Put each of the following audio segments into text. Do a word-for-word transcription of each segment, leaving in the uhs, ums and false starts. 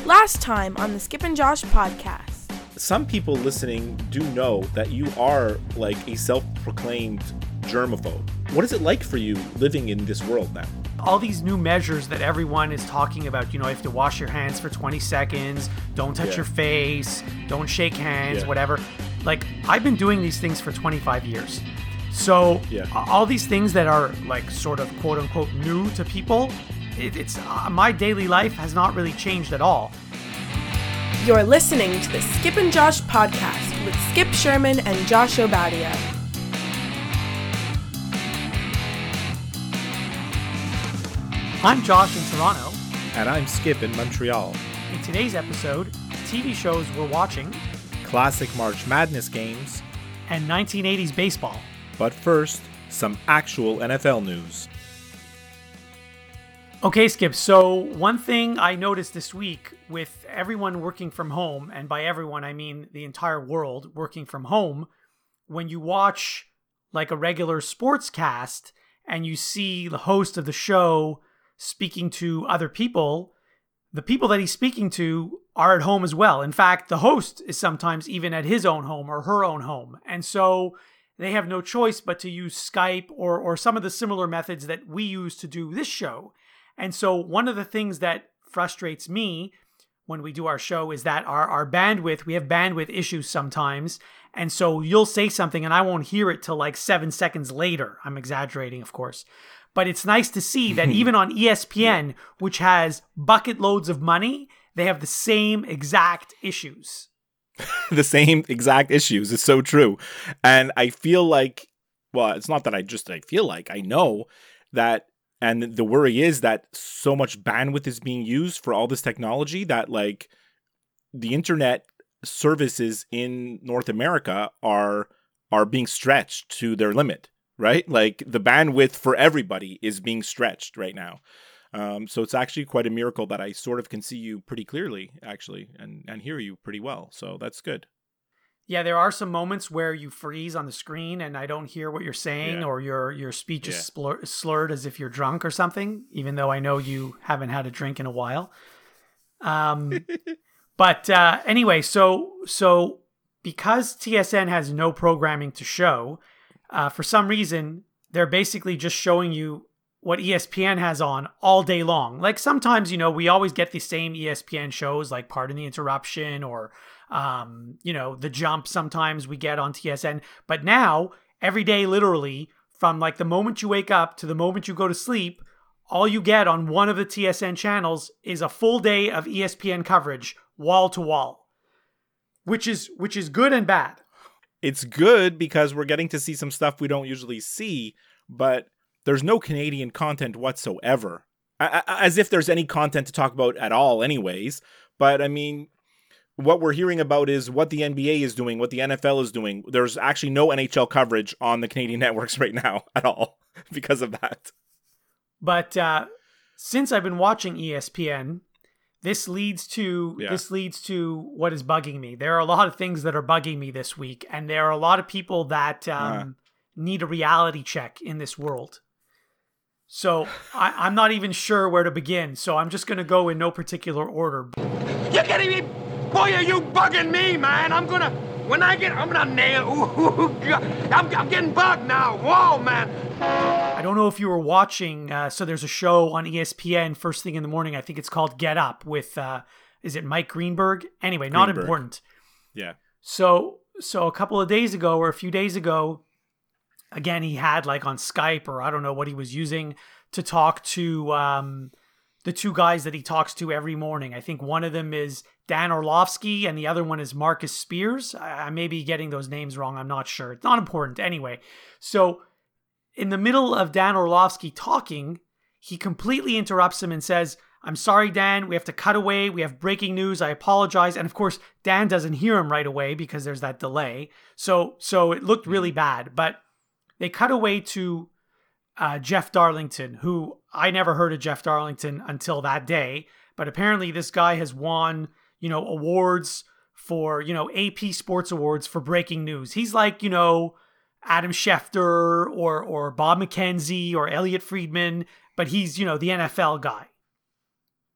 Last time on the Skip and Josh podcast. Some people listening do know that you are like a self-proclaimed germaphobe. What is it like for you living in this world now? All these new measures that everyone is talking about, you know, you have to wash your hands for twenty seconds, don't touch Yeah. your face, don't shake hands, Yeah. whatever. Like, I've been doing these things for twenty-five years. So Yeah. all these things that are like sort of quote unquote new to people, it, it's uh, my daily life has not really changed at all. You're listening to the Skip and Josh podcast with Skip Sherman and Josh Obadia. I'm Josh in Toronto. And I'm Skip in Montreal. In today's episode, T V shows we're watching Classic March Madness games. and nineteen eighties baseball. But first, some actual N F L news. Okay, Skip. So one thing I noticed this week with everyone working from home, and by everyone I mean the entire world working from home, when you watch like a regular sports cast and you see the host of the show speaking to other people, the people that he's speaking to are at home as well. In fact, the host is sometimes even at his own home or her own home. And so they have no choice but to use Skype or or some of the similar methods that we use to do this show. And so one of the things that frustrates me when we do our show is that our, our bandwidth, we have bandwidth issues sometimes. And so you'll say something and I won't hear it till like seven seconds later. I'm exaggerating, of course. But it's nice to see that even on E S P N, which has bucket loads of money, they have the same exact issues. The same exact issues. It's so true. And I feel like, well, it's not that I just, I feel like, I know that, and the worry is that so much bandwidth is being used for all this technology that like the internet services in North America are are being stretched to their limit, right? Like the bandwidth for everybody is being stretched right now. Um, so it's actually quite a miracle that I sort of can see you pretty clearly, actually, and, and hear you pretty well. So that's good. Yeah, there are some moments where you freeze on the screen and I don't hear what you're saying, Yeah. or your your speech is Yeah. splur- slurred as if you're drunk or something, even though I know you haven't had a drink in a while. Um, but uh, anyway, so so because T S N has no programming to show, uh, for some reason, they're basically just showing you what E S P N has on all day long. Like sometimes, you know, we always get the same E S P N shows like Pardon the Interruption or, um, you know, The Jump sometimes we get on T S N. But now, every day, literally, from like the moment you wake up to the moment you go to sleep, all you get on one of the T S N channels is a full day of E S P N coverage, wall to wall, which is which is good and bad. It's good because we're getting to see some stuff we don't usually see, but there's no Canadian content whatsoever. A- a- As if there's any content to talk about at all anyways. But I mean, what we're hearing about is what the N B A is doing, what the N F L is doing. There's actually no N H L coverage on the Canadian networks right now at all because of that. But uh, since I've been watching E S P N, this leads to Yeah. this leads to what is bugging me. There are a lot of things that are bugging me this week, and there are a lot of people that um, Uh. need a reality check in this world. So I, I'm not even sure where to begin. So I'm just going to go in no particular order. You're kidding me? Boy, are you bugging me, man? I'm gonna, when I get, I'm gonna nail, ooh, ooh, God. I'm, I'm getting bugged now. Whoa, man. I don't know if you were watching. Uh, so there's a show on E S P N first thing in the morning. I think it's called Get Up with, uh, is it Mike Greenberg? Anyway, not Greenberg. important. Yeah. So, so a couple of days ago or a few days ago, again, he had like on Skype or I don't know what he was using to talk to um, the two guys that he talks to every morning. I think one of them is Dan Orlovsky and the other one is Marcus Spears. I, I may be getting those names wrong. I'm not sure. It's not important. Anyway, so in the middle of Dan Orlovsky talking, he completely interrupts him and says, "I'm sorry, Dan, we have to cut away. We have breaking news. I apologize." And of course, Dan doesn't hear him right away because there's that delay. So, so it looked really bad, but they cut away to uh, Jeff Darlington, who I never heard of Jeff Darlington until that day. But apparently this guy has won, you know, awards for, you know, A P Sports Awards for breaking news. He's like, you know, Adam Schefter or or Bob McKenzie or Elliot Friedman, but he's, you know, the N F L guy.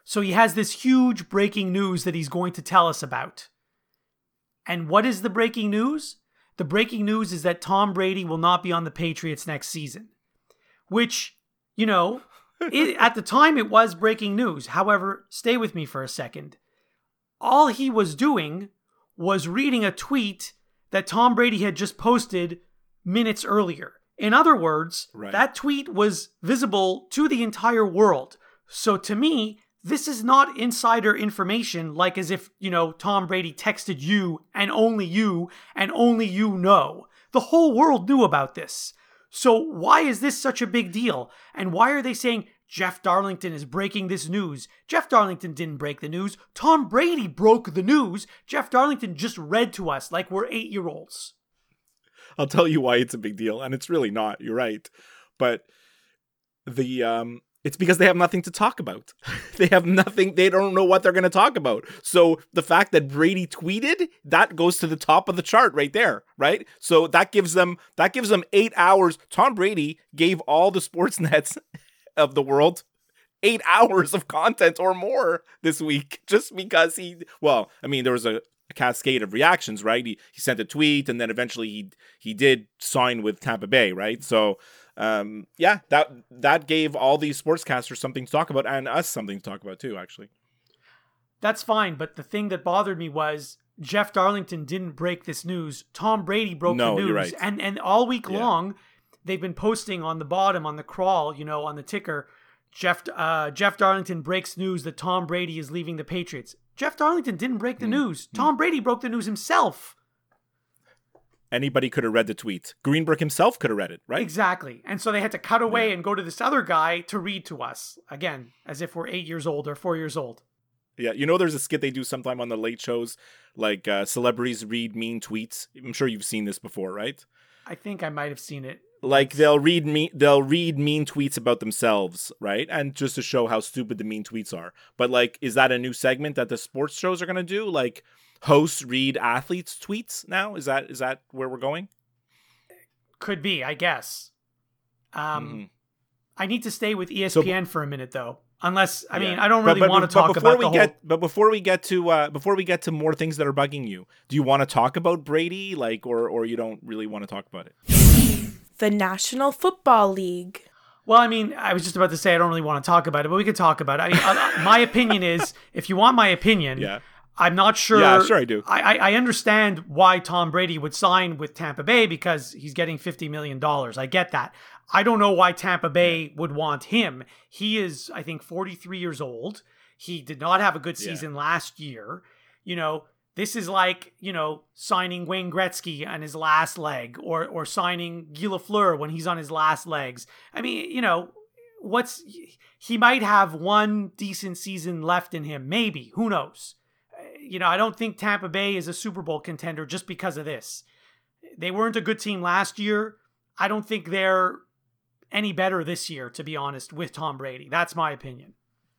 So he has this huge breaking news that he's going to tell us about. And what is the breaking news? The breaking news is that Tom Brady will not be on the Patriots next season. Which, you know, it, at the time it was breaking news. However, stay with me for a second. All he was doing was reading a tweet that Tom Brady had just posted minutes earlier. In other words, right. that tweet was visible to the entire world. So to me, this is not insider information, like as if, you know, Tom Brady texted you and only you and only you know. The whole world knew about this. So why is this such a big deal? And why are they saying Jeff Darlington is breaking this news? Jeff Darlington didn't break the news. Tom Brady broke the news. Jeff Darlington just read to us like we're eight-year-olds. I'll tell you why it's a big deal, and it's really not. You're right. But the um it's because they have nothing to talk about. They have nothing. They don't know what they're going to talk about. So the fact that Brady tweeted, that goes to the top of the chart right there, right? So that gives them that gives them eight hours. Tom Brady gave all the sports nets of the world eight hours of content or more this week just because he, well, I mean, there was a A cascade of reactions, right? He he sent a tweet, and then eventually he he did sign with Tampa Bay, right? So, um, yeah, that that gave all these sportscasters something to talk about, and us something to talk about too, actually. That's fine, but the thing that bothered me was Jeff Darlington didn't break this news. Tom Brady broke no, the news, you're right. and and all week yeah. long they've been posting on the bottom on the crawl, you know, on the ticker. Jeff uh, Jeff Darlington breaks news that Tom Brady is leaving the Patriots. Jeff Darlington didn't break the news. Tom Brady broke the news himself. Anybody could have read the tweet. Greenberg himself could have read it, right? Exactly. And so they had to cut away yeah. and go to this other guy to read to us. Again, as if we're eight years old or four years old. Yeah, you know there's a skit they do sometime on the late shows, like uh, celebrities read mean tweets. I'm sure you've seen this before, right? I think I might have seen it. Like they'll read me they'll read mean tweets about themselves, right? And just to show how stupid the mean tweets are. But like, is that a new segment that the sports shows are gonna do? Like hosts read athletes' tweets now? Is that is that where we're going? Could be, I guess. Um mm-hmm. I need to stay with E S P N so, for a minute though. Unless I yeah. mean I don't really but, but, want to talk about we the get, whole But before we get to uh, before we get to more things that are bugging you, do you want to talk about Brady? Like or or you don't really want to talk about it? The National Football League. Well, I mean, I was just about to say I don't really want to talk about it, but we could talk about it. I mean, uh, my opinion is, if you want my opinion, yeah. I'm not sure. Yeah, sure I do. I, I understand why Tom Brady would sign with Tampa Bay because he's getting fifty million dollars. I get that. I don't know why Tampa Bay would want him. He is, I think, forty-three years old. He did not have a good season yeah. last year. You know, this is like, you know, signing Wayne Gretzky on his last leg or or signing Guy Lafleur when he's on his last legs. I mean, you know, what's he might have one decent season left in him. Maybe. Who knows? You know, I don't think Tampa Bay is a Super Bowl contender just because of this. They weren't a good team last year. I don't think they're any better this year, to be honest, with Tom Brady. That's my opinion.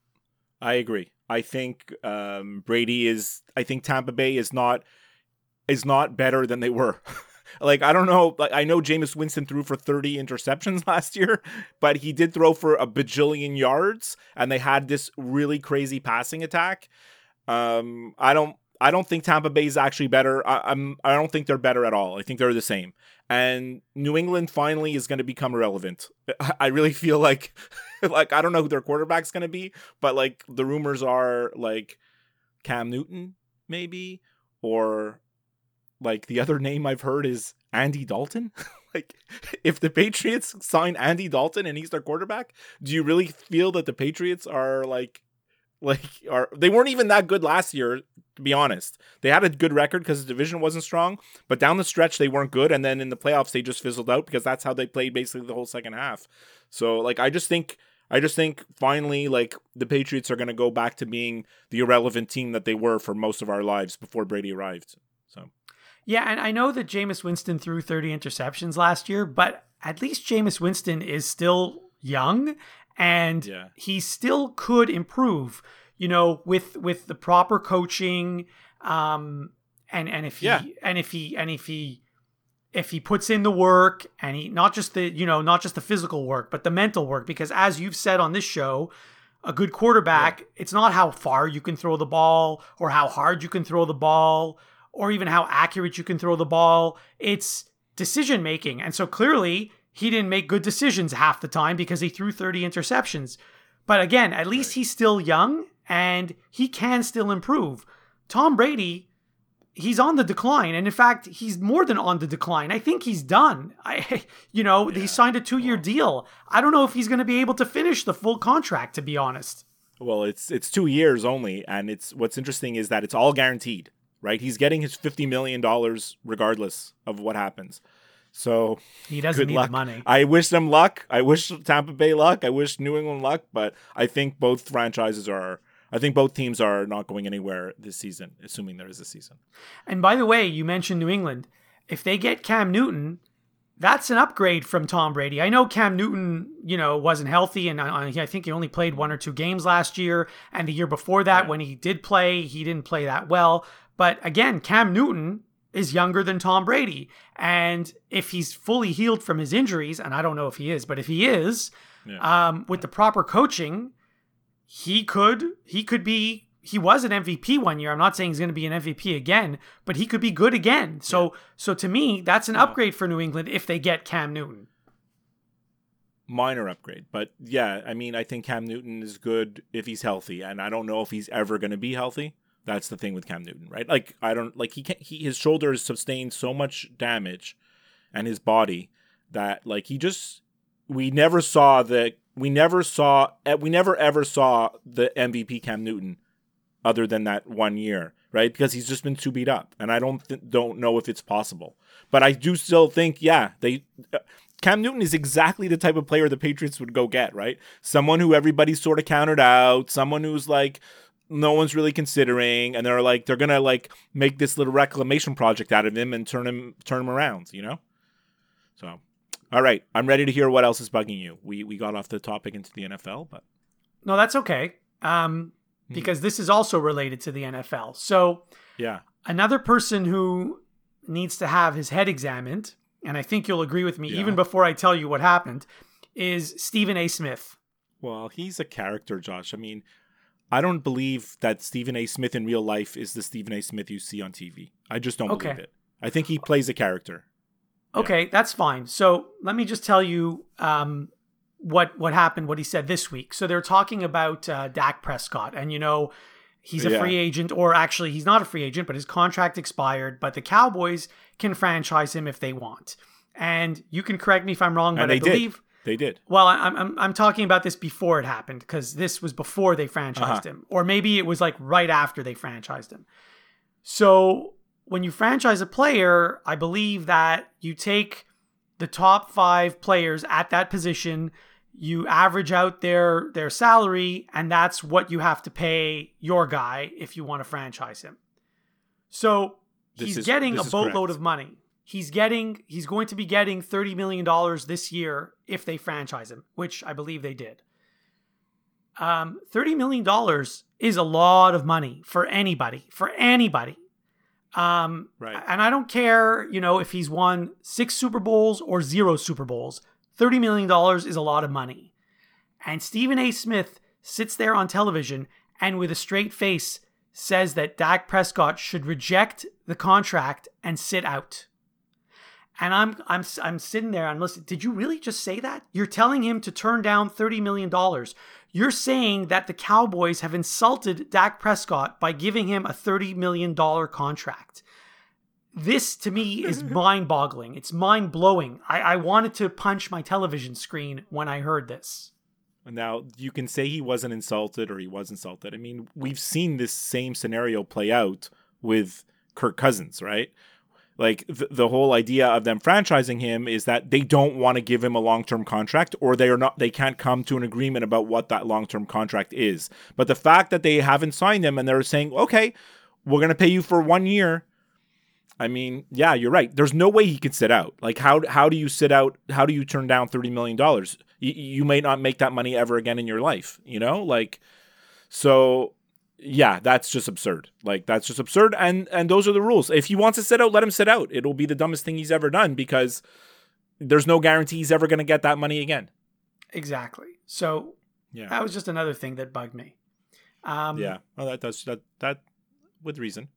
I agree. I think um, Brady is. I think Tampa Bay is not is not better than they were. Like I don't know. Like I know Jameis Winston threw for thirty interceptions last year, but he did throw for a bajillion yards, and they had this really crazy passing attack. Um, I don't. I don't think Tampa Bay is actually better. I, I'm. I don't think they're better at all. I think they're the same. And New England finally is going to become irrelevant. I really feel like, like I don't know who their quarterback's going to be, but like the rumors are like Cam Newton maybe, or like the other name I've heard is Andy Dalton. Like if the Patriots sign Andy Dalton and he's their quarterback, do you really feel that the Patriots are like, like are they weren't even that good last year? To be honest, they had a good record because the division wasn't strong, but down the stretch they weren't good, and then in the playoffs they just fizzled out because that's how they played basically the whole second half. So like I just think I just think finally like the Patriots are going to go back to being the irrelevant team that they were for most of our lives before Brady arrived. So yeah, and I know that Jameis Winston threw thirty interceptions last year, but at least Jameis Winston is still young and yeah. he still could improve. You know, with with the proper coaching, um, and and if he yeah. and if he and if he if he puts in the work, and he not just the you know not just the physical work, but the mental work, because as you've said on this show, a good quarterback, yeah. It's not how far you can throw the ball or how hard you can throw the ball or even how accurate you can throw the ball. It's decision making. And so clearly he didn't make good decisions half the time because he threw thirty interceptions. But again, at least he's still young and he can still improve. Tom Brady, he's on the decline. And in fact, he's more than on the decline. I think he's done. I, you know, yeah. He signed a two-year well, deal. I don't know if he's going to be able to finish the full contract, to be honest. Well, it's it's two years only. And it's what's interesting is that it's all guaranteed, right? He's getting his fifty million dollars regardless of what happens. So he doesn't good need luck. the money. I wish them luck. I wish Tampa Bay luck. I wish New England luck. But I think both franchises are... I think both teams are not going anywhere this season, assuming there is a season. And by the way, you mentioned New England. If they get Cam Newton, that's an upgrade from Tom Brady. I know Cam Newton, you know, wasn't healthy, and I, I think he only played one or two games last year. And the year before that, yeah. when he did play, he didn't play that well. But again, Cam Newton is younger than Tom Brady. And if he's fully healed from his injuries, and I don't know if he is, but if he is, yeah. um, with the proper coaching, He could, he could be, he was an M V P one year. I'm not saying he's going to be an M V P again, but he could be good again. So, yeah. so to me, that's an upgrade for New England if they get Cam Newton. Minor upgrade, but yeah, I mean, I think Cam Newton is good if he's healthy, and I don't know if he's ever going to be healthy. That's the thing with Cam Newton, right? Like, I don't, like, he can't, he, his shoulders sustained so much damage and his body that, like, he just, we never saw the, We never saw, we never ever saw the M V P Cam Newton other than that one year, right? Because he's just been too beat up. And I don't th- don't know if it's possible. But I do still think, yeah, they uh, Cam Newton is exactly the type of player the Patriots would go get, right? Someone who everybody sort of counted out, someone who's like, no one's really considering, and they're like, they're going to like make this little reclamation project out of him and turn him, turn him around, you know? So... All right, I'm ready to hear what else is bugging you. We we got off the topic into the N F L, but... No, that's okay, um, because mm. this is also related to the N F L. So yeah, another person who needs to have his head examined, and I think you'll agree with me, yeah. even before I tell you what happened, is Stephen A. Smith. Well, he's a character, Josh. I mean, I don't believe that Stephen A. Smith in real life is the Stephen A. Smith you see on T V. I just don't okay. believe it. I think he plays a character. Okay, yeah. That's fine. So let me just tell you um, what what happened, what he said this week. So they're talking about uh, Dak Prescott, and you know he's a yeah. free agent, or actually he's not a free agent, but his contract expired. But the Cowboys can franchise him if they want, and you can correct me if I'm wrong, and but they I believe did. They did. Well, I'm I'm I'm talking about this before it happened because this was before they franchised uh-huh. him, or maybe it was like right after they franchised him. So. When you franchise a player, I believe that you take the top five players at that position, you average out their their salary, and that's what you have to pay your guy if you want to franchise him. So he's is, getting a boatload of money. He's getting he's going to be getting thirty million dollars this year if they franchise him, which I believe they did. Um, thirty million dollars is a lot of money for anybody, for anybody. Um, right. And I don't care, you know, if he's won six Super Bowls or zero Super Bowls, thirty million dollars is a lot of money. And Stephen A. Smith sits there on television and with a straight face says that Dak Prescott should reject the contract and sit out. And I'm, I'm, I'm sitting there, I'm listening. Did you really just say that? You're telling him to turn down thirty million dollars. You're saying that the Cowboys have insulted Dak Prescott by giving him a thirty million dollars contract. This, to me, is mind-boggling. It's mind-blowing. I, I wanted to punch my television screen when I heard this. Now, you can say he wasn't insulted or he was insulted. I mean, we've seen this same scenario play out with Kirk Cousins, right? Like, th- the whole idea of them franchising him is that they don't want to give him a long-term contract, or they are not, they can't come to an agreement about what that long-term contract is. But the fact that they haven't signed him and they're saying, okay, we're going to pay you for one year. I mean, yeah, you're right. There's no way he can sit out. Like, how how do you sit out? How do you turn down thirty million dollars? You, you may not make that money ever again in your life, you know? Like, so... Yeah, that's just absurd. Like, that's just absurd. And and those are the rules. If he wants to sit out, let him sit out. It'll be the dumbest thing he's ever done because there's no guarantee he's ever going to get that money again. Exactly. So Yeah. That was just another thing that bugged me. Um, yeah. Well, that does that that with reason.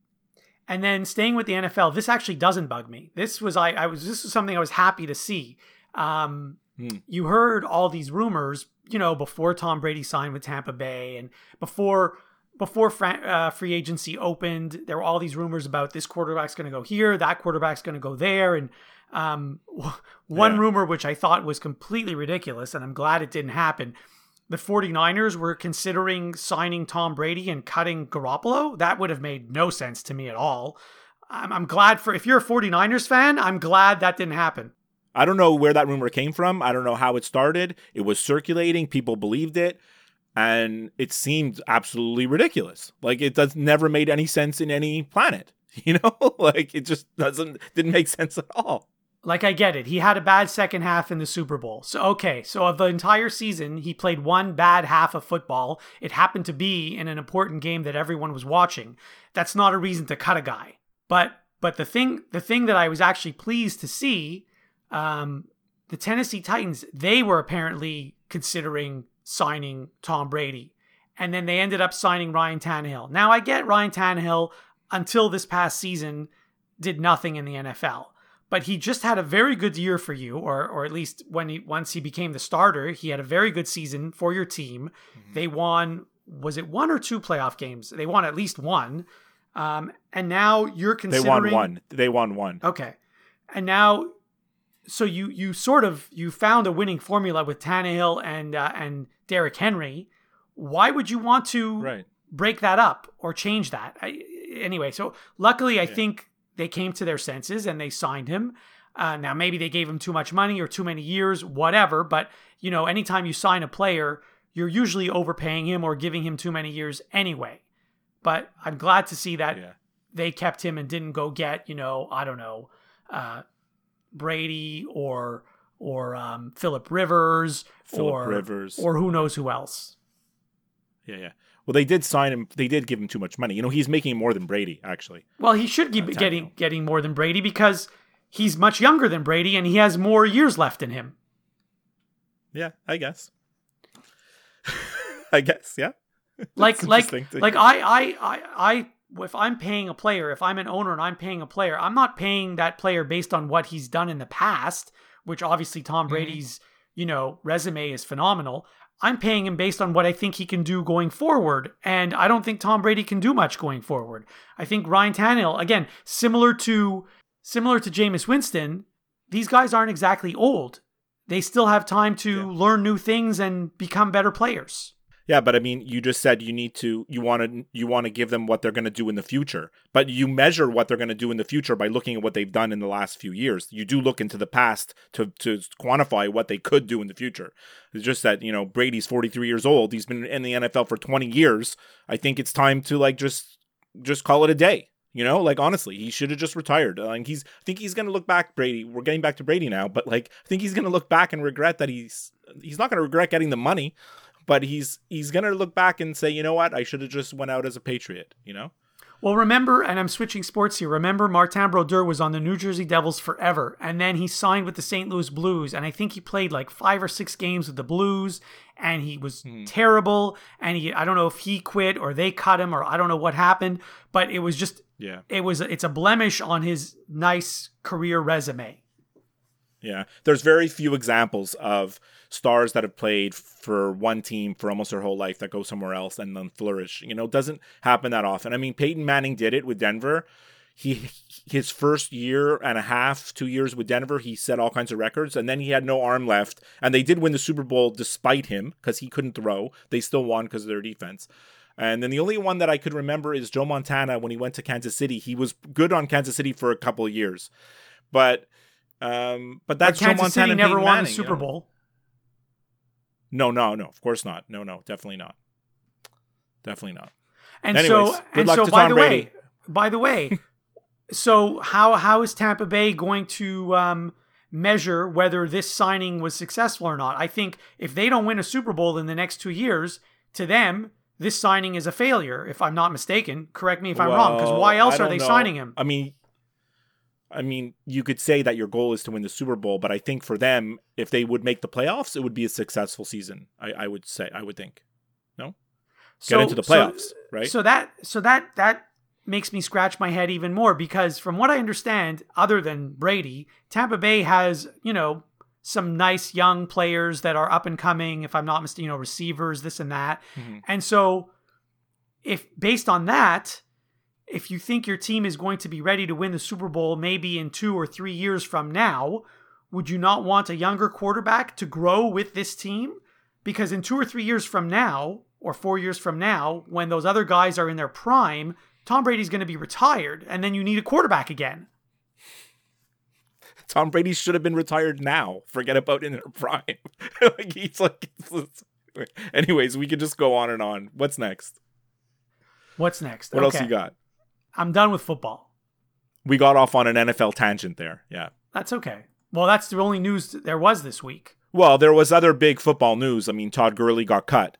And then staying with the N F L, this actually doesn't bug me. This was I, I was this was something I was happy to see. Um, hmm. You heard all these rumors, you know, before Tom Brady signed with Tampa Bay and before before fra- uh, free agency opened. There were all these rumors about this quarterback's going to go here, that quarterback's going to go there, and um, one yeah. rumor which I thought was completely ridiculous, and I'm glad it didn't happen. The 49ers were considering signing Tom Brady and cutting Garoppolo. That would have made no sense to me at all. I'm, I'm glad for, if you're a 49ers fan, I'm glad that didn't happen. I don't know where that rumor came from. I don't know how it started. It was circulating. People believed it. And it seemed absolutely ridiculous. Like it does never made any sense in any planet. You know, like it just doesn't, didn't make sense at all. Like, I get it. He had a bad second half in the Super Bowl. So, okay. So, of the entire season, he played one bad half of football. It happened to be in an important game that everyone was watching. That's not a reason to cut a guy. But but the thing the thing that I was actually pleased to see, um, the Tennessee Titans, they were apparently considering signing Tom Brady. And then they ended up signing Ryan Tannehill. Now, I get Ryan Tannehill, until this past season, did nothing in the N F L. But he just had a very good year for you, or or at least when he once he became the starter, he had a very good season for your team. Mm-hmm. They won, was it one or two playoff games? They won at least one. Um, and now you're considering... They won one. They won one. Okay. And now, so you you sort of, you found a winning formula with Tannehill and, uh, and Derrick Henry. Why would you want to right. break that up or change that? I, anyway, so luckily I yeah. think... they came to their senses and they signed him. Uh, now, maybe they gave him too much money or too many years, whatever. But, you know, anytime you sign a player, you're usually overpaying him or giving him too many years anyway. But I'm glad to see that yeah. they kept him and didn't go get, you know, I don't know, uh, Brady or or um, Phillip Rivers Phillip or Rivers or who knows who else. Yeah, yeah. Well, they did sign him. They did give him too much money. You know, he's making more than Brady, actually. Well, he should be uh, getting getting more than Brady because he's much younger than Brady and he has more years left in him. Yeah, I guess. I guess, yeah. Like, like, like I, I, I, I, if I'm paying a player, if I'm an owner and I'm paying a player, I'm not paying that player based on what he's done in the past, which obviously Tom Brady's, mm-hmm. you know, resume is phenomenal. I'm paying him based on what I think he can do going forward. And I don't think Tom Brady can do much going forward. I think Ryan Tannehill, again, similar to similar to Jameis Winston, these guys aren't exactly old. They still have time to yeah. learn new things and become better players. Yeah, but I mean, you just said you need to, you want to, you want to give them what they're going to do in the future. But you measure what they're going to do in the future by looking at what they've done in the last few years. You do look into the past to to quantify what they could do in the future. It's just that, you know, Brady's forty-three years old. He's been in the N F L for twenty years. I think it's time to like just just call it a day. You know, like honestly, he should have just retired. Uh, and he's, I think he's going to look back, Brady. We're getting back to Brady now, but like, I think he's going to look back and regret that he's, he's not going to regret getting the money. But he's he's going to look back and say, you know what? I should have just went out as a Patriot, you know? Well, remember, and I'm switching sports here, remember Martin Brodeur was on the New Jersey Devils forever, and then he signed with the Saint Louis Blues, and I think he played like five or six games with the Blues, and he was hmm. terrible, and he I don't know if he quit or they cut him or I don't know what happened, but it was just, yeah, it was it's a blemish on his nice career resume. Yeah, there's very few examples of stars that have played for one team for almost their whole life that go somewhere else and then flourish. You know, it doesn't happen that often. I mean, Peyton Manning did it with Denver. He his first year and a half, two years with Denver, he set all kinds of records, and then he had no arm left. And they did win the Super Bowl despite him because he couldn't throw. They still won because of their defense. And then the only one that I could remember is Joe Montana when he went to Kansas City. He was good on Kansas City for a couple of years, but. Um, but that's but Kansas Joe Montana City never won Manning, the Super you know? Bowl. No, no, no. Of course not. No, no, definitely not. Definitely not. And Anyways, so, good and luck so, to by Tom the Brady. way, by the way, so how how is Tampa Bay going to um, measure whether this signing was successful or not? I think if they don't win a Super Bowl in the next two years, to them, this signing is a failure. If I'm not mistaken, correct me if I'm well, wrong. Because why else are they know. signing him? I mean. I mean, you could say that your goal is to win the Super Bowl, but I think for them, if they would make the playoffs, it would be a successful season. I, I would say, I would think. No? So, Get into the playoffs, so, right? So that, so that, that makes me scratch my head even more, because from what I understand, other than Brady, Tampa Bay has, you know, some nice young players that are up and coming, if I'm not mistaken, you know, receivers, this and that. Mm-hmm. And so if based on that, if you think your team is going to be ready to win the Super Bowl maybe in two or three years from now, would you not want a younger quarterback to grow with this team? Because in two or three years from now, or four years from now, when those other guys are in their prime, Tom Brady's going to be retired, and then you need a quarterback again. Tom Brady should have been retired now. Forget about in their prime. Like he's like. Anyways, we could just go on and on. What's next? What's next? What okay. else you got? I'm done with football. We got off on an N F L tangent there. Yeah. That's okay. Well, that's the only news there was this week. Well, there was other big football news. I mean, Todd Gurley got cut.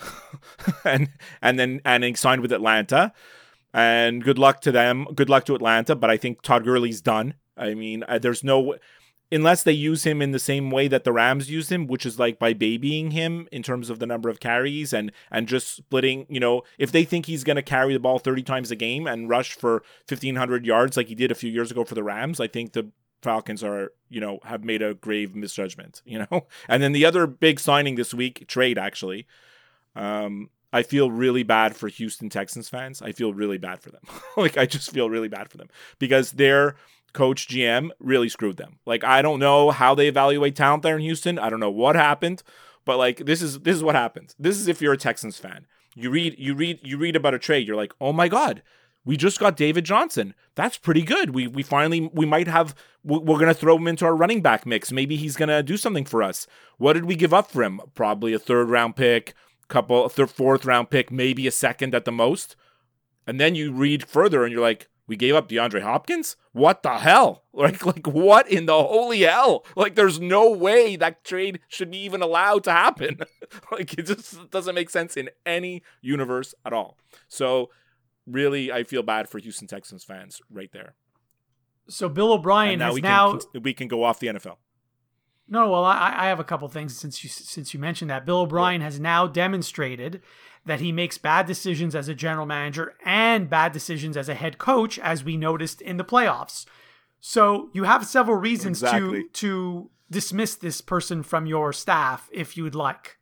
and and then and he signed with Atlanta. And good luck to them. Good luck to Atlanta. But I think Todd Gurley's done. I mean, uh, there's no... Unless they use him in the same way that the Rams used him, which is like by babying him in terms of the number of carries and and just splitting, you know, if they think he's going to carry the ball thirty times a game and rush for fifteen hundred yards like he did a few years ago for the Rams, I think the Falcons are, you know, have made a grave misjudgment, you know. And then the other big signing this week, trade actually, um, I feel really bad for Houston Texans fans. I feel really bad for them. Like, I just feel really bad for them because they're, coach G M really screwed them. Like, I don't know how they evaluate talent there in Houston. I don't know what happened, but like, this is, this is what happens. This is if you're a Texans fan, you read, you read, you read about a trade. You're like, oh my God, we just got David Johnson. That's pretty good. We, we finally, we might have, we're going to throw him into our running back mix. Maybe he's going to do something for us. What did we give up for him? Probably a third round pick, couple, a third, fourth round pick, maybe a second at the most. And then you read further and you're like, we gave up DeAndre Hopkins? What the hell? Like, like what in the holy hell? Like, there's no way that trade should be even allowed to happen. Like, it just doesn't make sense in any universe at all. So, really, I feel bad for Houston Texans fans right there. So, Bill O'Brien now has we now... Can, we can go off the N F L. No, well, I, I have a couple things since you since you mentioned that. Bill O'Brien has now demonstrated that he makes bad decisions as a general manager and bad decisions as a head coach, as we noticed in the playoffs. So you have several reasons exactly. to to dismiss this person from your staff if you would like.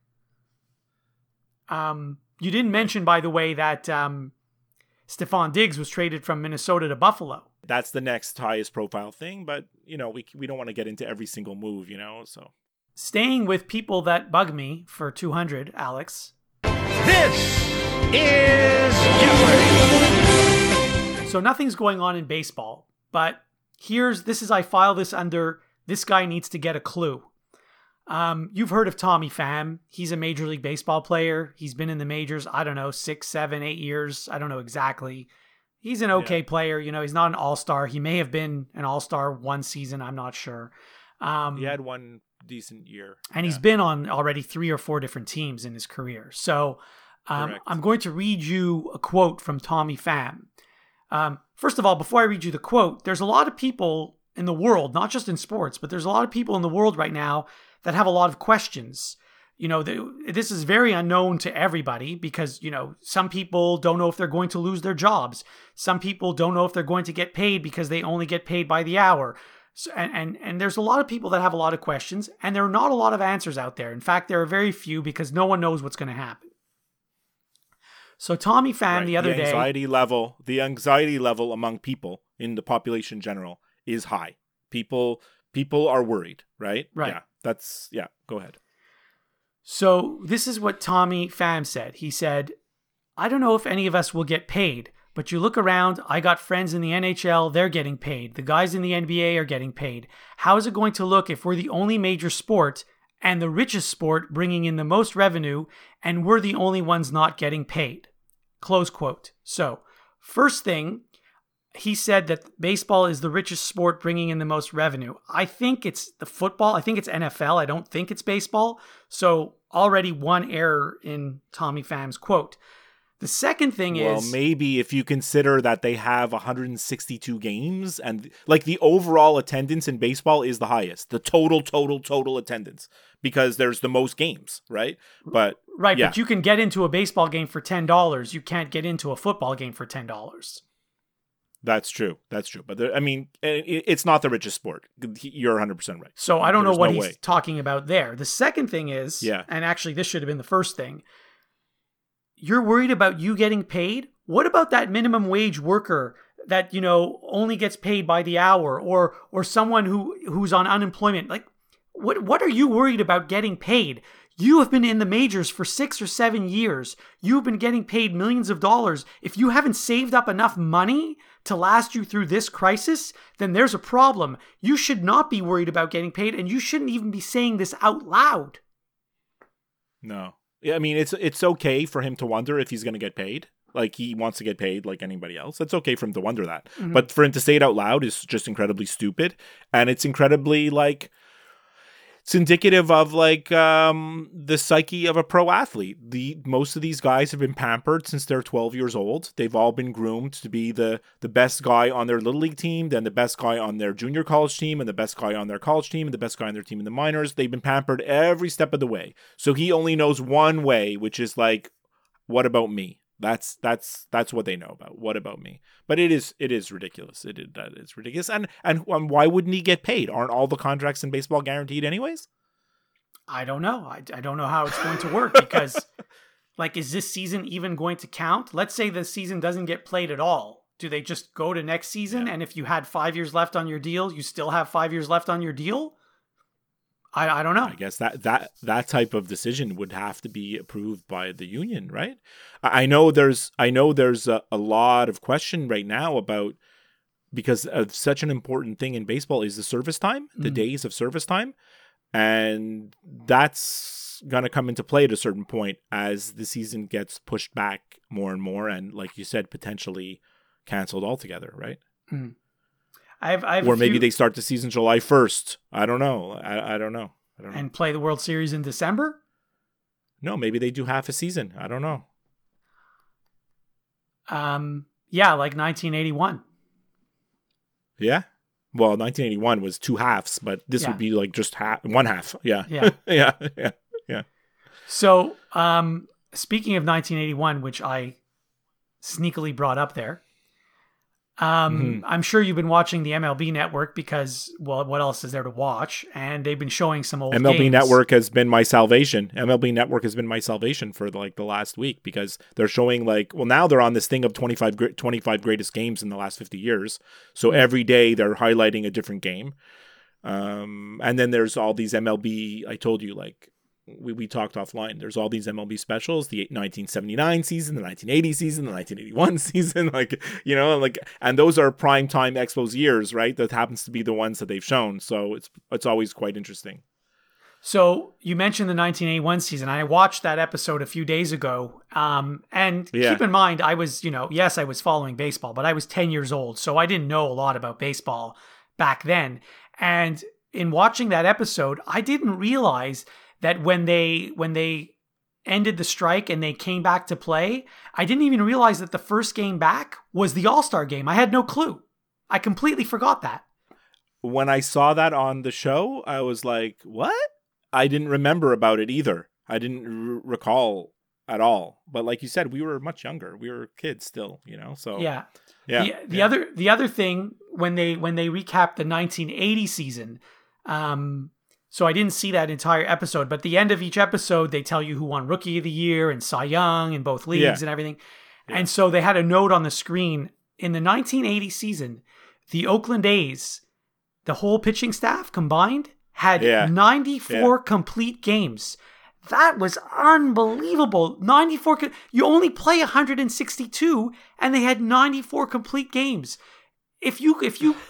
Um, you didn't mention, by the way, that um, Stephon Diggs was traded from Minnesota to Buffalo. That's the next highest profile thing, but you know, we we don't want to get into every single move, you know. So staying with people that bug me for two hundred, Alex. This is Jeopardy! So nothing's going on in baseball, but here's, this is, I file this under, this guy needs to get a clue. Um, you've heard of Tommy Pham. He's a Major League Baseball player. He's been in the majors, I don't know, six, seven, eight years. I don't know exactly. He's an okay yeah. player. You know, he's not an all-star. He may have been an all-star one season. I'm not sure. Um, he had one decent year. And yeah. he's been on already three or four different teams in his career. So um, I'm going to read you a quote from Tommy Pham. Um, first of all, before I read you the quote, there's a lot of people in the world, not just in sports, but there's a lot of people in the world right now that have a lot of questions. You know, they, this is very unknown to everybody because, you know, some people don't know if they're going to lose their jobs. Some people don't know if they're going to get paid because they only get paid by the hour. So, and, and and there's a lot of people that have a lot of questions, and there are not a lot of answers out there. In fact, there are very few because no one knows what's going to happen. So Tommy Pham right. the other the anxiety day... level, the anxiety level among people in the population in general is high. People people are worried, right? Right. Yeah, that's, yeah, go ahead. So this is what Tommy Pham said. He said, I don't know if any of us will get paid, but you look around, I got friends in the N H L, they're getting paid. The guys in the N B A are getting paid. How is it going to look if we're the only major sport and the richest sport bringing in the most revenue and we're the only ones not getting paid? Close quote. So, first thing, he said that baseball is the richest sport bringing in the most revenue. I think it's the football. I think it's N F L. I don't think it's baseball. So, already one error in Tommy Pham's quote. The second thing well, is... Well, maybe if you consider that they have one hundred sixty-two games and like the overall attendance in baseball is the highest. The total, total, total attendance because there's the most games, right? But Right, yeah. but you can get into a baseball game for ten dollars. You can't get into a football game for ten dollars. That's true. That's true. But there, I mean, it, it's not the richest sport. You're one hundred percent right. So I don't There's know what no he's way. talking about there. The second thing is, yeah. and actually this should have been the first thing, you're worried about you getting paid? What about that minimum wage worker that, you know, only gets paid by the hour, or or someone who who's on unemployment? Like, what what are you worried about getting paid? You have been in the majors for six or seven years. You've been getting paid millions of dollars. If you haven't saved up enough money to last you through this crisis, then there's a problem. You should not be worried about getting paid, and you shouldn't even be saying this out loud. No. Yeah, I mean, it's it's okay for him to wonder if he's going to get paid. Like, he wants to get paid like anybody else. It's okay for him to wonder that. Mm-hmm. But for him to say it out loud is just incredibly stupid. And it's incredibly, like, it's indicative of, like, um, the psyche of a pro athlete. The most of these guys have been pampered since they're twelve years old. They've all been groomed to be the, the best guy on their little league team, then the best guy on their junior college team, and the best guy on their college team, and the best guy on their team in the minors. They've been pampered every step of the way. So he only knows one way, which is like, what about me? That's that's that's what they know about. What about me? But it is it is ridiculous. It is that is ridiculous. And and um, why wouldn't he get paid? Aren't all the contracts in baseball guaranteed anyways? I don't know. I, I don't know how it's going to work because, like, is this season even going to count? Let's say the season doesn't get played at all. Do they just go to next season? Yeah. And if you had five years left on your deal, you still have five years left on your deal? I, I don't know. I guess that, that that type of decision would have to be approved by the union, right? I, I know there's I know there's a, a lot of question right now about, because of such an important thing in baseball is the service time, the Mm. days of service time. And that's going to come into play at a certain point as the season gets pushed back more and more. And like you said, potentially canceled altogether, right? Mm. I've, I've or maybe few... they start the season July first. I don't know. I, I don't know. I don't know. And play the World Series in December? No, maybe they do half a season. I don't know. Um, yeah, like nineteen eighty-one. Yeah. Well, nineteen eighty-one was two halves, but this yeah. would be like just half, one half. Yeah. Yeah. yeah. Yeah. Yeah. So, um, speaking of nineteen eighty-one, which I sneakily brought up there, um, mm-hmm. I'm sure you've been watching the M L B Network because, well, what else is there to watch? And they've been showing some old M L B games. Network has been my salvation. M L B Network has been my salvation for like the last week because they're showing like, well, now they're on this thing of twenty-five, twenty-five greatest games in the last fifty years. So mm-hmm. every day they're highlighting a different game. Um, and then there's all these M L B, I told you, like, we, we talked offline. There's all these M L B specials, the nineteen seventy-nine season, the nineteen eighty season, the nineteen eighty-one season, like, you know, like, and those are prime time Expos years, right? That happens to be the ones that they've shown. So it's, it's always quite interesting. So you mentioned the nineteen eighty-one season. I watched that episode a few days ago. Um, and yeah. keep in mind, I was, you know, yes, I was following baseball, but I was ten years old. So I didn't know a lot about baseball back then. And in watching that episode, I didn't realize that when they when they ended the strike and they came back to play, I didn't even realize that the first game back was the All-Star game. I had no clue. I completely forgot that. When I saw that on the show, I was like, what? I didn't remember about it either. I didn't r- recall at all. But like you said, we were much younger. We were kids still, you know? So yeah. Yeah. The, the yeah. other the other thing when they when they recapped the nineteen eighty season, um so I didn't see that entire episode, but at the end of each episode, they tell you who won Rookie of the Year and Cy Young in both leagues yeah. and everything. Yeah. And so they had a note on the screen. In the nineteen eighty season, the Oakland A's, the whole pitching staff combined, had yeah. ninety-four yeah. complete games. That was unbelievable. ninety-four. You only play one hundred sixty-two, and they had ninety-four complete games. If you, if you,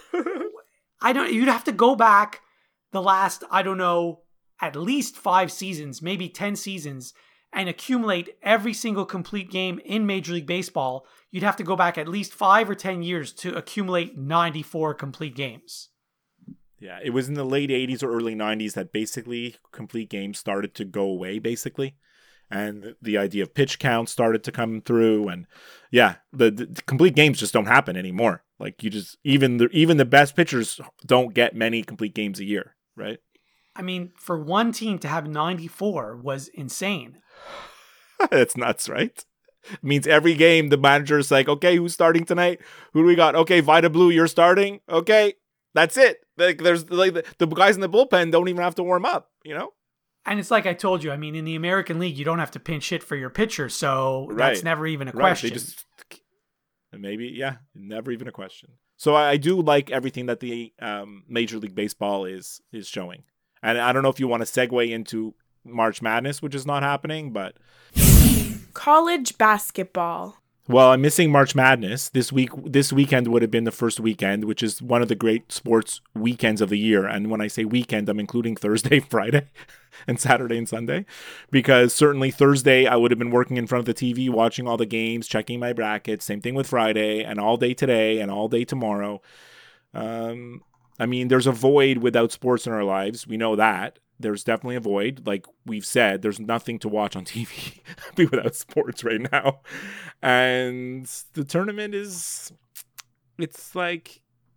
I don't, you'd have to go back the last, I don't know, at least five seasons, maybe ten seasons, and accumulate every single complete game in Major League Baseball. You'd have to go back at least five or ten years to accumulate ninety-four complete games. Yeah, it was in the late eighties or early nineties that basically complete games started to go away, basically. and the idea of pitch count started to come through. And yeah, the, the complete games just don't happen anymore. Like you just, even the, even the best pitchers don't get many complete games a year, right? I mean, for one team to have ninety-four was insane. It's nuts, right? It means every game the manager is like, okay, who's starting tonight? Who do we got? Okay, Vida Blue, you're starting. Okay, that's it. Like there's like the, the guys in the bullpen don't even have to warm up, you know? And it's like I told you, I mean, in the American League, you don't have to pinch hit for your pitcher, so Right. that's never even a Right. question. They just, maybe, yeah, never even a question. So I, I do like everything that the um, Major League Baseball is is showing. And I don't know if you want to segue into March Madness, which is not happening, but College basketball. well, I'm missing March Madness. This week, this weekend would have been the first weekend, which is one of the great sports weekends of the year. And when I say weekend, I'm including Thursday, Friday, and Saturday and Sunday, because certainly Thursday I would have been working in front of the T V, watching all the games, checking my brackets. Same thing with Friday, and all day today, and all day tomorrow. Um, I mean, there's a void without sports in our lives. We know that. There's definitely a void. Like we've said, there's nothing to watch on T V without sports right now. And the tournament is, it's like,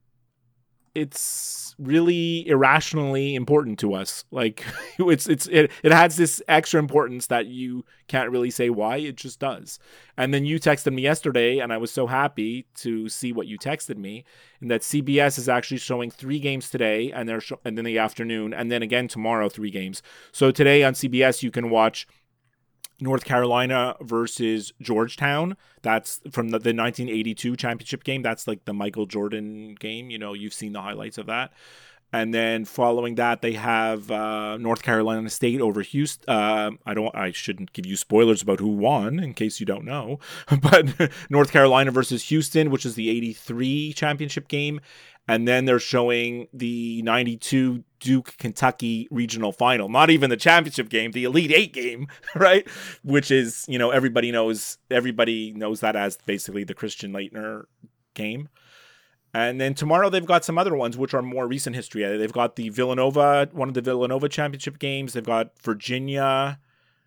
it's really irrationally important to us. Like it's, it's, it, it has this extra importance that you can't really say why. It just does. And then you texted me yesterday, and I was so happy to see what you texted me, and that C B S is actually showing three games today, and they're sh- and then the afternoon, and then again tomorrow, three games. So today on C B S, you can watch North Carolina versus Georgetown. That's from the, the nineteen eighty-two championship game. That's like the Michael Jordan game. You know, you've seen the highlights of that. And then following that, they have uh, North Carolina State over Houston. Uh, I don't. I shouldn't give you spoilers about who won in case you don't know. But North Carolina versus Houston, which is the eighty-three championship game. And then they're showing the ninety-two Duke Kentucky regional final. Not even the championship game, the Elite Eight game, right? Which is, you know, everybody knows. Everybody knows that as basically the Christian Laettner game. And then tomorrow they've got some other ones which are more recent history. They've got the Villanova, one of the Villanova championship games. They've got Virginia,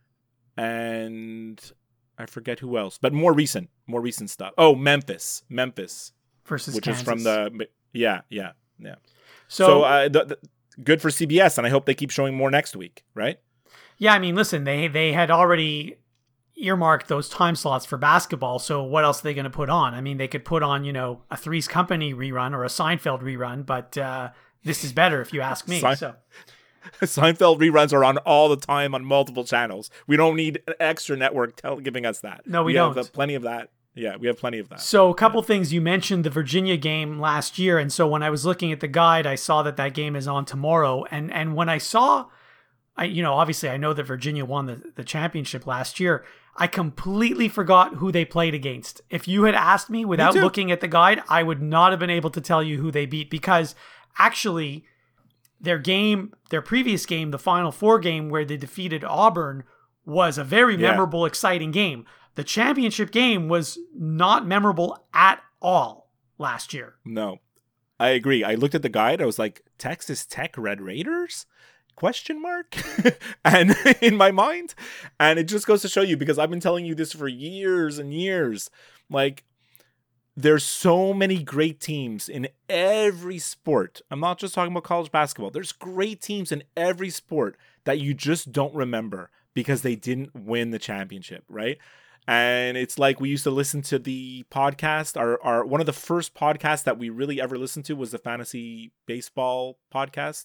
and I forget who else, but more recent, more recent stuff. Oh, Memphis, Memphis versus which Kansas. is from the yeah, yeah, yeah. So, So, uh, the, the, good for C B S, and I hope they keep showing more next week, right? yeah, I mean, listen, they they had already earmarked those time slots for basketball, so what else are they going to put on? I mean, they could put on, you know, a Three's Company rerun or a Seinfeld rerun, but uh, this is better if you ask me. Sein- so. Seinfeld reruns are on all the time on multiple channels. We don't need an extra network tell, giving us that. No, we, we don't. have uh, plenty of that. Yeah, we have plenty of that. So a couple things. You mentioned the Virginia game last year, and so when I was looking at the guide, I saw that that game is on tomorrow. And and when I saw, I you know, obviously I know that Virginia won the, the championship last year. I completely forgot who they played against. If you had asked me without me looking at the guide, I would not have been able to tell you who they beat, because actually their game, their previous game, the Final Four game where they defeated Auburn, was a very Yeah. memorable, exciting game. The championship game was not memorable at all last year. No, I agree. I looked at the guide. I was like, Texas Tech Red Raiders? Question mark? And in my mind, and it just goes to show you, because I've been telling you this for years and years, like, there's so many great teams in every sport. I'm not just talking about college basketball. There's great teams in every sport that you just don't remember because they didn't win the championship, right? And it's like we used to listen to the podcast. Our, our one of the first podcasts that we really ever listened to was the Fantasy Baseball podcast.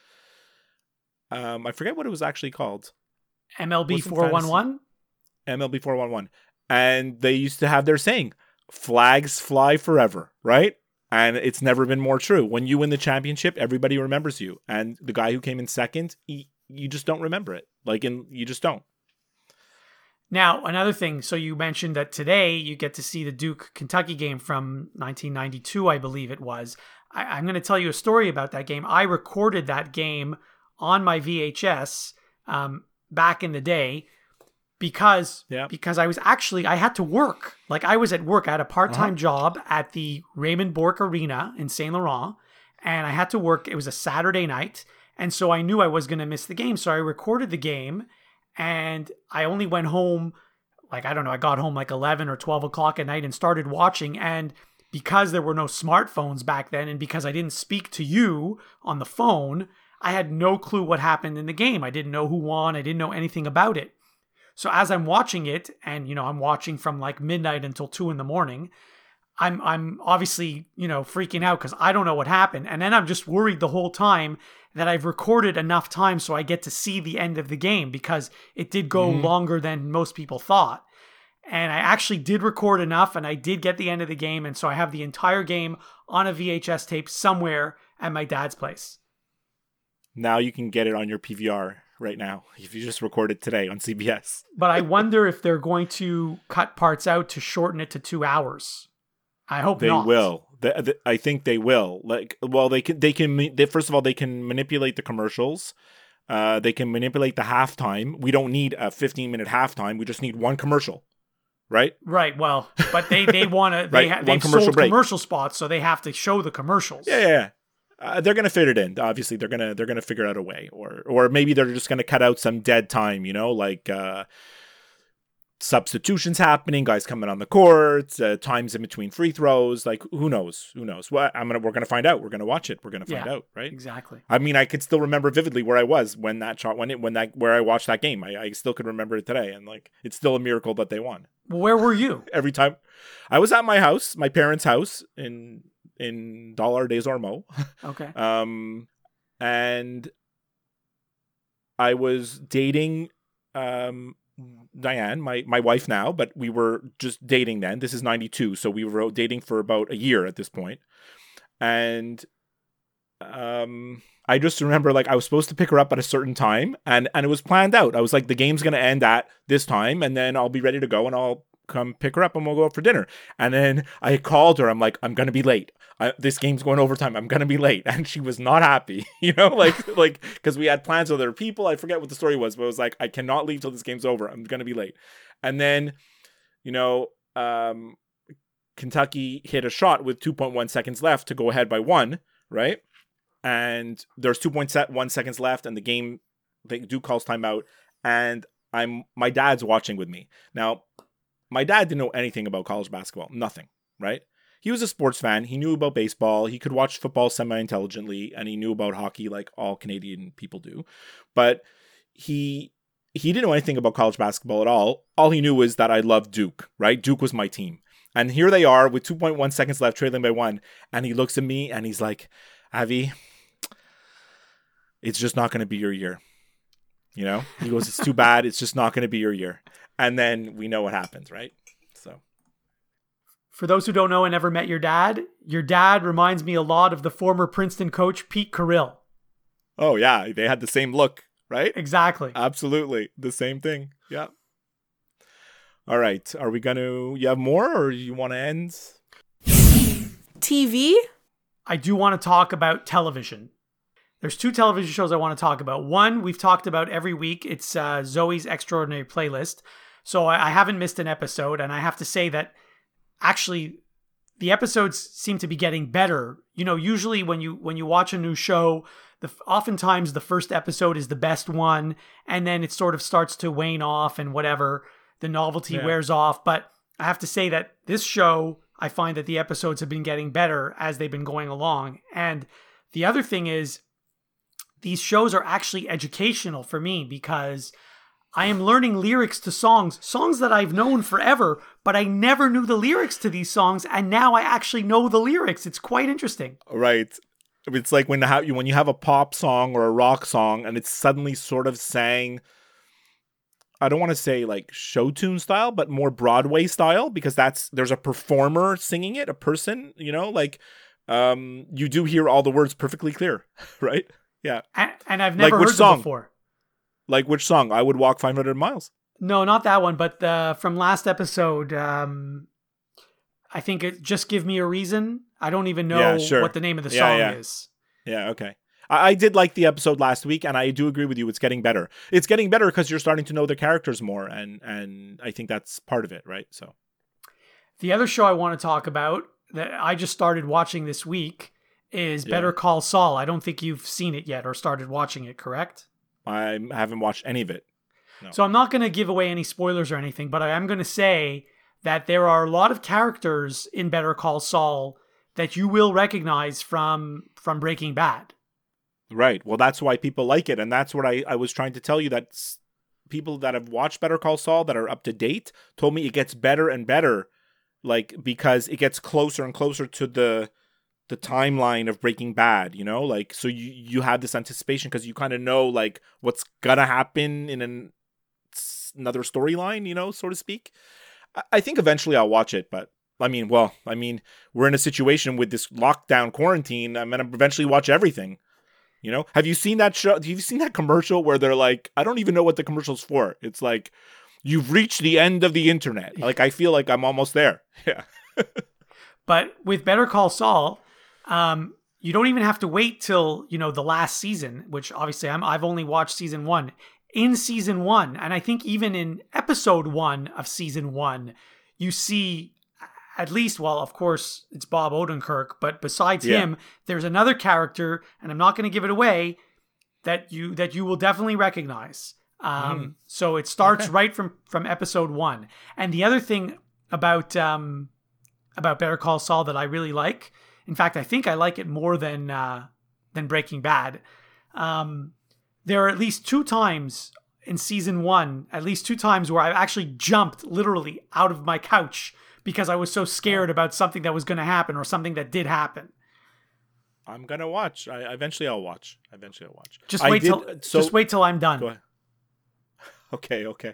Um, I forget what it was actually called. M L B Wasn't four one one? M L B four one one. And they used to have their saying, flags fly forever, right? And it's never been more true. When you win the championship, everybody remembers you. And the guy who came in second, he, you just don't remember it. Like, in, you just don't. Now, another thing, so you mentioned that today you get to see the Duke Kentucky game from nineteen ninety-two, I believe it was. I, I'm going to tell you a story about that game. I recorded that game on my V H S um, back in the day because Yeah. because I was actually, I had to work. Like, I was at work. I had a part-time Uh-huh. job at the Raymond Bourque Arena in Saint Laurent, and I had to work. It was a Saturday night, and so I knew I was going to miss the game, so I recorded the game. And I only went home, like, I don't know, I got home like eleven or twelve o'clock at night and started watching. And because there were no smartphones back then, and because I didn't speak to you on the phone, I had no clue what happened in the game. I didn't know who won. I didn't know anything about it. So as I'm watching it, and, you know, I'm watching from like midnight until two in the morning, I'm I'm obviously, you know, freaking out because I don't know what happened. And then I'm just worried the whole time that I've recorded enough time so I get to see the end of the game, because it did go mm-hmm. longer than most people thought. And I actually did record enough, and I did get the end of the game. And so I have the entire game on a V H S tape somewhere at my dad's place. Now you can get it on your P V R right now if you just record it today on C B S. But I wonder if they're going to cut parts out to shorten it to two hours. I hope they not. will. The, the, I think they will. Like, well, they can. They can. They, first of all, they can manipulate the commercials. Uh, they can manipulate the halftime. We don't need a fifteen minute halftime. We just need one commercial, right? Right. Well, but they they want to. They right. ha- One they've commercial sold break. commercial spots, so they have to show the commercials. Yeah, yeah. yeah. Uh, they're gonna fit it in. Obviously, they're gonna they're gonna figure out a way, or or maybe they're just gonna cut out some dead time. You know, like. Uh, substitutions happening, guys coming on the court, uh, times in between free throws, like who knows who knows what I'm gonna we're gonna find out. We're gonna watch it. We're gonna find yeah, out, right? Exactly. I mean, I could still remember vividly where I was when that shot when it when that where I watched that game. I, I still could remember it today, and like it's still a miracle that they won. Where were you? Every time I was at my house, my parents' house in in Dollar des Ormeaux. Okay. um and I was dating um Diane, my, my wife now, but we were just dating then. This is ninety-two, so we were dating for about a year at this point. And um, I just remember, like, I was supposed to pick her up at a certain time, and, and it was planned out. I was like, the game's going to end at this time, and then I'll be ready to go, and I'll come pick her up, and we'll go out for dinner. And then I called her. I'm like, I'm going to be late. I, this game's going overtime. I'm going to be late. And she was not happy, you know, like, like, cause we had plans with other people. I forget what the story was, but it was like, I cannot leave till this game's over. I'm going to be late. And then, you know, um, Kentucky hit a shot with two point one seconds left to go ahead by one. Right. And there's two point one seconds left, and the game, they do calls timeout. And I'm, my dad's watching with me. Now, my dad didn't know anything about college basketball. Nothing. Right. He was a sports fan. He knew about baseball. He could watch football semi-intelligently, and he knew about hockey like all Canadian people do. But he he didn't know anything about college basketball at all. All he knew was that I loved Duke, right? Duke was my team. And here they are with two point one seconds left, trailing by one. And he looks at me and he's like, Avi, it's just not going to be your year. You know? He goes, it's too bad. It's just not going to be your year. And then we know what happens, right? So... For those who don't know and never met your dad, your dad reminds me a lot of the former Princeton coach, Pete Carril. Oh, yeah. They had the same look, right? Exactly. Absolutely. The same thing. Yeah. All right. Are we going to... You have more, or you want to end? T V? I do want to talk about television. There's two television shows I want to talk about. One, we've talked about every week. It's uh, Zoe's Extraordinary Playlist. So I, I haven't missed an episode, and I have to say that actually, the episodes seem to be getting better. You know, usually when you when you watch a new show, the oftentimes the first episode is the best one, and then it sort of starts to wane off, and whatever, the novelty yeah. wears off. But I have to say that this show, I find that the episodes have been getting better as they've been going along. And the other thing is, these shows are actually educational for me, because I am learning lyrics to songs, songs that I've known forever, but I never knew the lyrics to these songs, and now I actually know the lyrics. It's quite interesting. Right. It's like when you when you have a pop song or a rock song, and it's suddenly sort of sang, I don't want to say like show tune style, but more Broadway style, because that's there's a performer singing it, a person, you know, like um, you do hear all the words perfectly clear, right? Yeah. And, and I've never like which heard song? them before. Like which song? I Would Walk five hundred miles. No, not that one, but uh, from last episode, um, I think it Just Give Me a Reason. I don't even know yeah, sure. what the name of the yeah, song yeah. is. Yeah, okay. I-, I did like the episode last week, and I do agree with you. It's getting better. It's getting better because you're starting to know the characters more, and and I think that's part of it, right? So, the other show I want to talk about that I just started watching this week is yeah. Better Call Saul. I don't think you've seen it yet or started watching it, correct? I haven't watched any of it. no. So I'm not going to give away any spoilers or anything, but I am going to say that there are a lot of characters in Better Call Saul that you will recognize from from Breaking Bad. Right. Well, that's why people like it. And that's what I, I was trying to tell you, that s- people that have watched Better Call Saul that are up to date told me it gets better and better, like, because it gets closer and closer to the the timeline of Breaking Bad, you know? Like, so you, you have this anticipation because you kind of know, like, what's gonna happen in an, another storyline, you know, so to speak. I, I think eventually I'll watch it, but I mean, well, I mean, we're in a situation with this lockdown quarantine. I'm gonna eventually watch everything. You know, have you seen that show? Have you seen that commercial where they're like, I don't even know what the commercial's for. It's like, you've reached the end of the internet. Like, I feel like I'm almost there. Yeah. But with Better Call Saul, um, you don't even have to wait till, you know, the last season, which obviously I'm, I've only watched season one. In season one, and I think even in episode one of season one, you see at least, well, of course, it's Bob Odenkirk, but besides Yeah. him, there's another character, and I'm not going to give it away, that you that you will definitely recognize. Um, Mhm. So it starts Okay. right from, from episode one. And the other thing about um, about Better Call Saul that I really like, in fact, I think I like it more than uh, than Breaking Bad. Um, there are at least two times in season one, at least two times where I've actually jumped literally out of my couch because I was so scared about something that was going to happen or something that did happen. I'm gonna watch. I eventually I'll watch. Eventually I'll watch. Just I wait did- till so- just wait till I'm done. Go ahead. Okay, okay.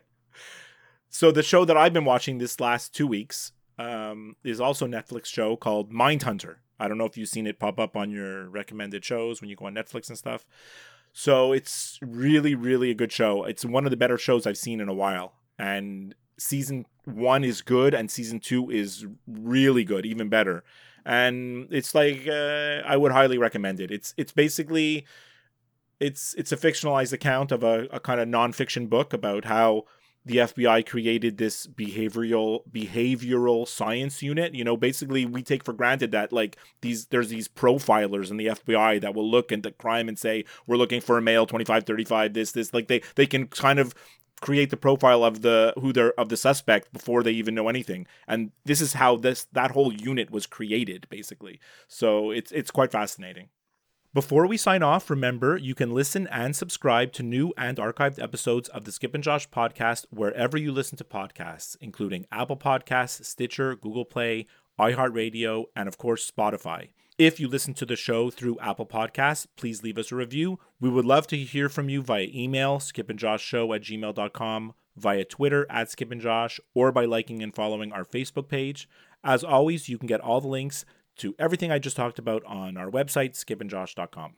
So the show that I've been watching this last two weeks um, is also a Netflix show called Mindhunter. I don't know if you've seen it pop up on your recommended shows when you go on Netflix and stuff. So it's really, really a good show. It's one of the better shows I've seen in a while. And season one is good, and season two is really good, even better. And it's like uh, I would highly recommend it. It's it's basically it's it's a fictionalized account of a, a kind of nonfiction book about how the F B I created this behavioral behavioral science unit. You know, basically we take for granted that like these there's these profilers in the F B I that will look into crime and say we're looking for a male twenty-five thirty-five this this like they they can kind of create the profile of the who they're of the suspect before they even know anything. And this is how this that whole unit was created basically. So it's it's quite fascinating. Before we sign off, remember, you can listen and subscribe to new and archived episodes of the Skip and Josh podcast wherever you listen to podcasts, including Apple Podcasts, Stitcher, Google Play, iHeartRadio, and of course, Spotify. If you listen to the show through Apple Podcasts, please leave us a review. We would love to hear from you via email, skipandjoshshow at gmail dot com, via Twitter at skipandjosh, or by liking and following our Facebook page. As always, you can get all the links to everything I just talked about on our website, skip and josh dot com.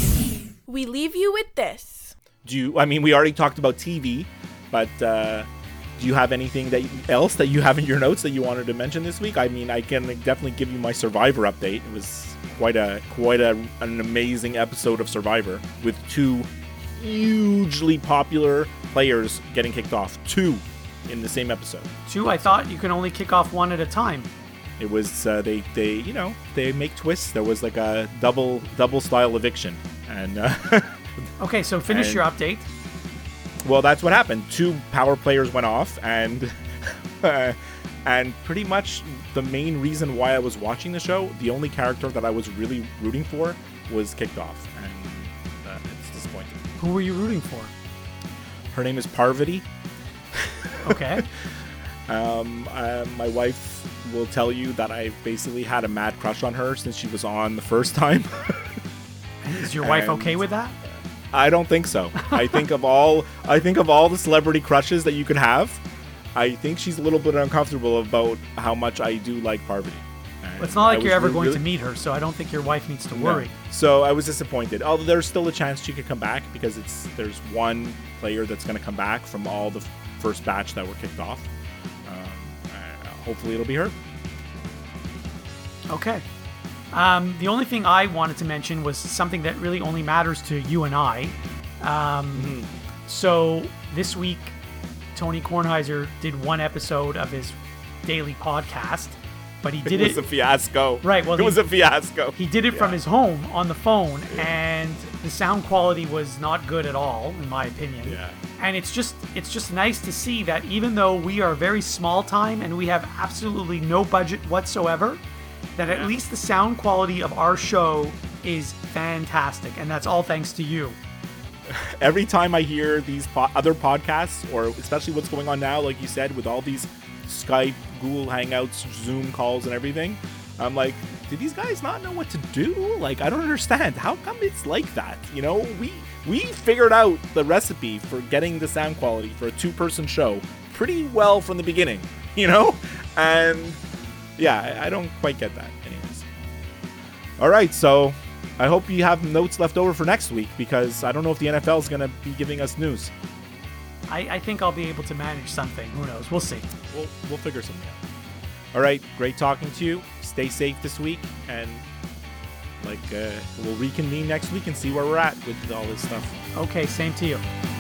We leave you with this. Do you, I mean, we already talked about T V, but uh, do you have anything that else that you have in your notes that you wanted to mention this week? I mean, I can definitely give you my Survivor update. It was quite a quite a, an amazing episode of Survivor with two hugely popular players getting kicked off. Two in the same episode. Two, I thought you can only kick off one at a time. It was uh, they they you know they make twists. There was like a double double style eviction, and uh, Okay, so finish And- your update. well, that's what happened. Two power players went off, and uh, and pretty much the main reason why I was watching the show, the only character that I was really rooting for, was kicked off, and uh, it's disappointing. Who were you rooting for? Her name is Parvati. Okay. Um, uh, my wife will tell you that I've basically had a mad crush on her since she was on the first time. Is your wife And- okay with that? I don't think so. I think of all I think of all the celebrity crushes that you could have, I think she's a little bit uncomfortable about how much I do like Parvati. And It's not I like you're was ever re- going really- to meet her, so I don't think your wife needs to No. worry. So I was disappointed. Although there's still a chance she could come back because it's there's one player that's going to come back from all the f- first batch that were kicked off. Um, uh, hopefully it'll be her. Okay. Um, the only thing I wanted to mention was something that really only matters to you and I. Um, So this week, Tony Kornheiser did one episode of his daily podcast, but he did it. Was it a fiasco. Right. Well, it he, was a fiasco. He did it yeah. from his home on the phone, and the sound quality was not good at all, in my opinion. Yeah. And it's just it's just nice to see that even though we are very small time and we have absolutely no budget whatsoever, that at yeah. least the sound quality of our show is fantastic, and that's all thanks to you. Every time I hear these po- other podcasts, or especially what's going on now, like you said, with all these Skype, Google Hangouts, Zoom calls and everything, I'm like, do these guys not know what to do? Like, I don't understand. How come it's like that? You know, we we figured out the recipe for getting the sound quality for a two-person show pretty well from the beginning, you know? And yeah, I, I don't quite get that anyways. All right, so I hope you have notes left over for next week, because I don't know if the N F L is going to be giving us news. I, I think I'll be able to manage something. Who knows? We'll see. We'll, we'll figure something out. All right, great talking to you. Stay safe this week, and like uh, we'll reconvene next week and see where we're at with all this stuff. Okay, same to you.